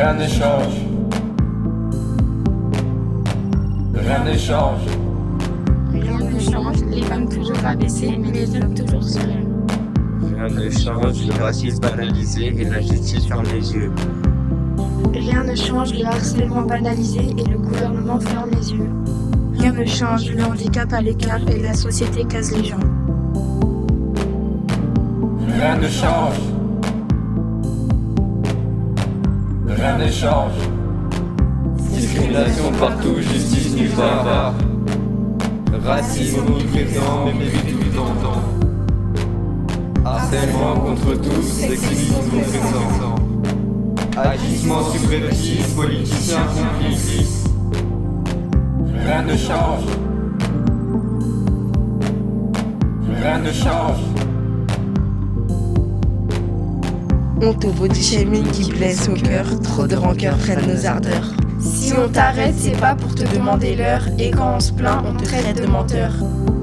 Rien ne change. Rien ne change. Rien ne change, les femmes toujours rabaissées, mais les hommes toujours sereins. Rien ne change, le racisme banalisé et la justice ferme les yeux. Rien ne change, le harcèlement banalisé et le gouvernement ferme les yeux. Rien ne change, le handicap à l'écart et la société case les gens. Rien ne change. Rien ne change. Discrimination partout, justice nulle part. Racisme omniprésent, mépris tout le temps. Harcèlement contre tous, sexisme omniprésent. Agissement suprématiste, politiciens complices. Rien ne change. Rien ne change. Honte au body shaming qui blesse au cœur, trop de rancœur prennent nos ardeurs. Si on t'arrête, c'est pas pour te demander l'heure, et quand on se plaint, on te traite de menteur.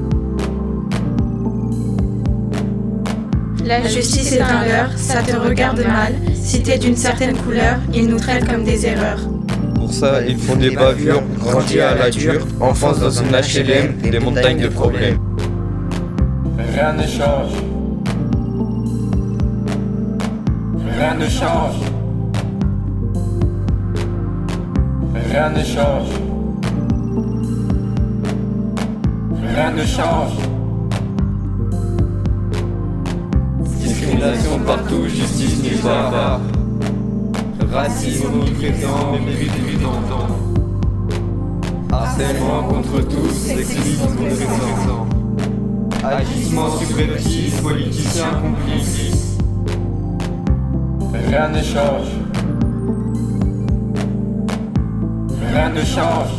La justice est un leurre, ça te regarde mal. Si t'es d'une certaine couleur, ils nous traitent comme des erreurs. Pour ça, ils font des bavures, grandis à la dure, enfance dans une HLM, des montagnes de problèmes. Rien ne change. Rien ne change. Rien ne change. Rien ne change. Discrimination partout, justice nulle part. Racisme omniprésent, mépris tout le temps. Harcèlement contre tous, sexisme omniprésent. Agissement suprématiste, politiciens complices. Rien ne change. Rien ne change.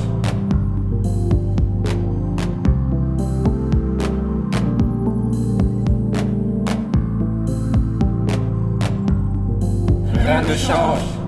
Rien ne change.